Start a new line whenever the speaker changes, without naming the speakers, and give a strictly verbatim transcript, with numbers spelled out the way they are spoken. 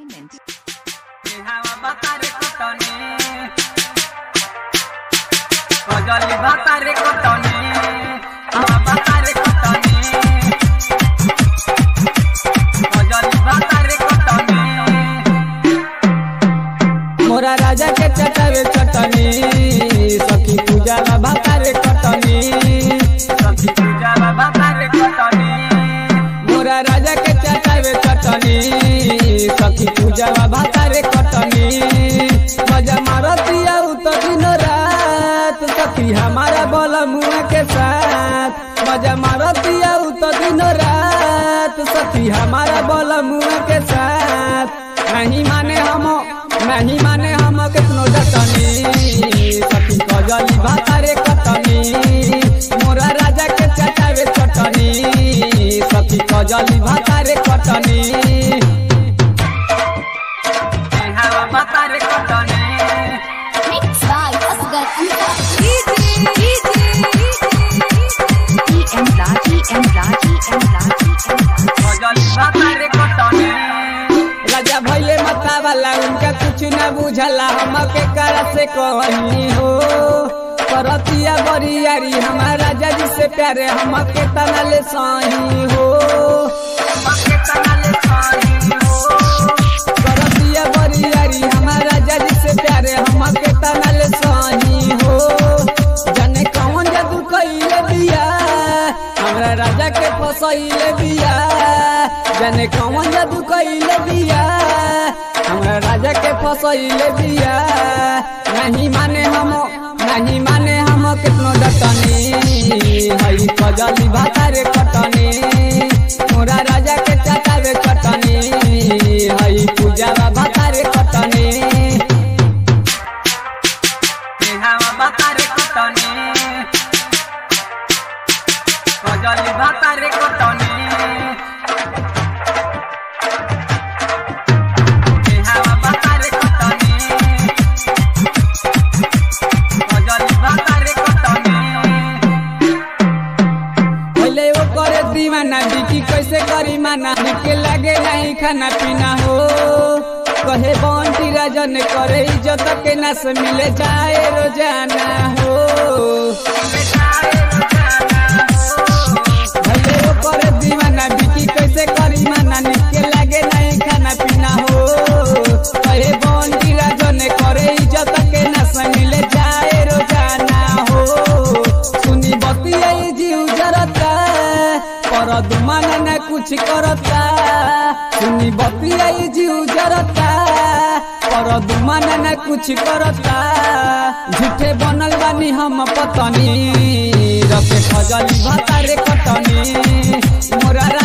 Entertainment.
Kajali bhatare kotani, hawa bhatare kotani, kajali bhatare kotani. मोरा राजा के चटावे चटनी, सखी पूजा ला बहारे कटनी, सखी पूजा ला बहारे कटनी। मोरा राजा के चटावे चटनी, सखी पूजा ला बहारे कटनी। मजा मारतिया उत दिन रात, सखी हमारा बोला मुआ के साथ। मजा मारतिया उत दिन रात, सखी हमारा बोला मुआ के साथ। नहीं माने हम नहीं माने हम कितनो जतनी, सखी कजली बहारे कटनी। मोरा राजा के चटावे चटनी, सखी कजली बहारे कटनी, हवा बहारे कटनी।
Mixed by Asghar Ansari. E M Raj, E M Raj, E M Raj, E M Raj.
कजली बहारे कटनी। राजा भैले मता वाला उनका कुछ न बुझला, हम के कर से कहनी हो। करतिया बरियारी हमारा राजा जी से प्यारे, हम के तनले सही हो। करतिया बरियारी हमारा राजा जी से प्यारे, हम के तनले सही हो। जाने कौन जादू कइले बिया, हमरा राजा के फसइले बिया। जाने कौन जादू कइले बिया, हमरा राजा के फसइले बिया। नहीं माने हम नहीं माने हम कितनो डटनी, हई कजली बहारे कटनी। मोरा राजा के चटावे चटनी, हई पूजा बहारे कटनी, हवा बहारे कटनी, कजली बहारे कटनी। दीवाना बिकी कैसे करी माना, के लगे नहीं खाना पीना हो। कहे बंटी राजन करे इज्जत के ना से मिले जाए रोजाना हो। भले वो करे दीवाना बिकी कैसे करी माना, के लगे नहीं खाना पीना हो। कहे बंटी राजन करे इज्जत के ना से मिले जाए रोजाना हो। सुनी बतिया जीव जरता, पर दुमाना न कुछ करता। सुनी बतिया जीव जरता, पर दुमाना न कुछ करता। झूठे बनल बानी हम पतनी, रखे कजली बहारे कटनी। मोरा